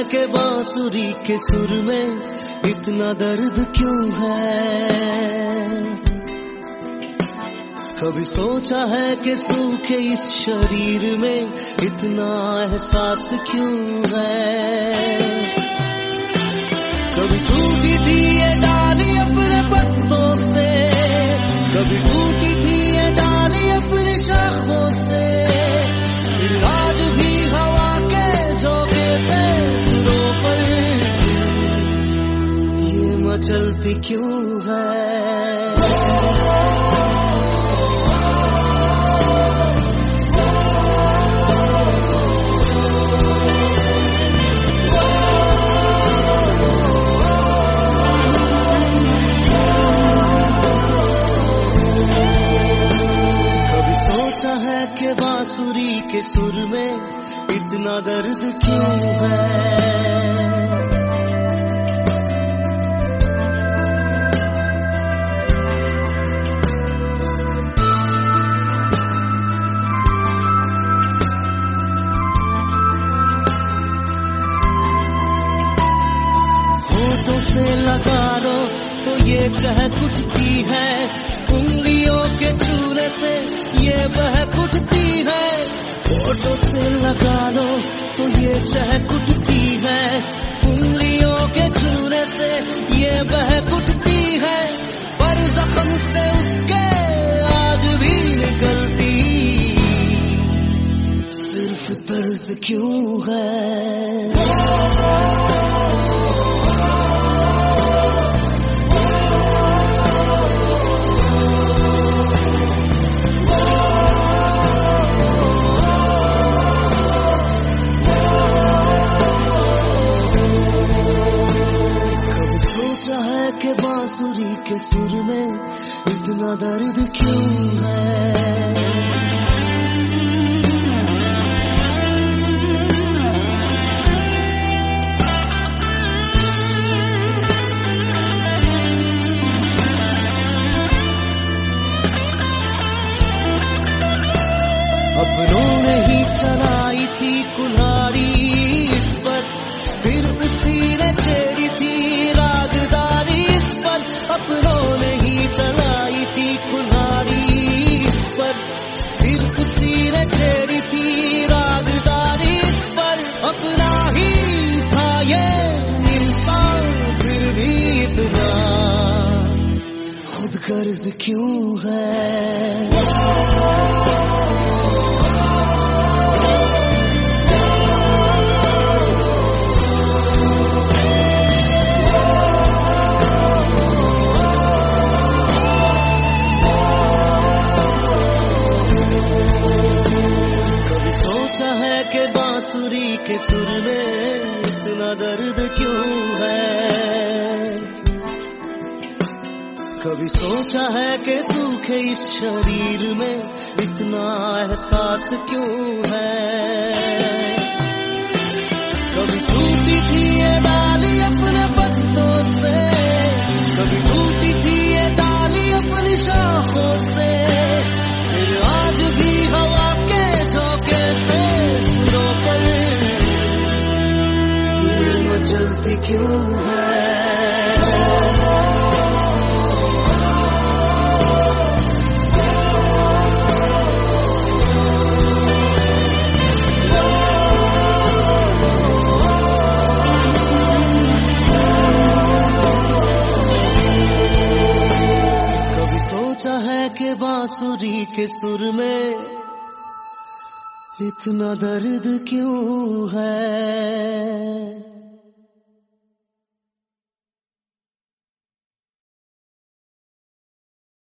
कि बांसुरी के सुर में इतना दर्द क्यों है। कभी सोचा है कि सूखे इस शरीर में इतना एहसास क्यों है। कभी टूटी थी ये डाली अपने पत्तों से, कभी टूटी थी ये डाली अपनी शाखों से, फिर आज भी हवा के झोंके से सुरों पर ये मचलती क्यों है। कि बांसुरी के सुर में इतना दर्द क्यों है। होठों से लगा लो तो ये चहक उठती है, उंगलियों के छूने से ये बहक उठती है। होठों से लगा लो तो ये चहक उठती है, उंगलियों के छूने से ये बहक उठती है। पर जख्म से उसके आज भी निकलती सिर्फ दर्द क्यों है। कि बांसुरी के सुर में इतना दर्द क्यों है। अपनों ने ही चलाई थी कुल्हाड़ी इस पर, फिर उसी ने छेड़ी थी रागदारी इस पर। अपनों ने ही चलाई थी कुल्हाड़ी इस पर, फिर उसी ने छेड़ी थी रागदारी इस पर। अपना ही था ये इंसान फिर भी इतना खुद गर्ज क्यों है। कि बांसुरी के सुर में इतना दर्द क्यों है। कभी सोचा है कि सूखे इस शरीर में इतना एहसास क्यों है। कभी टूटी थी ये डाली अपने पत्तों से, कभी टूटी थी ये डाली अपनी शाखों से, फिर आज भी हवा के झोंके से सुरों पर ये मचलती क्यों है। कभी सोचा है कि बांसुरी के सुर में इतना दर्द क्यों है।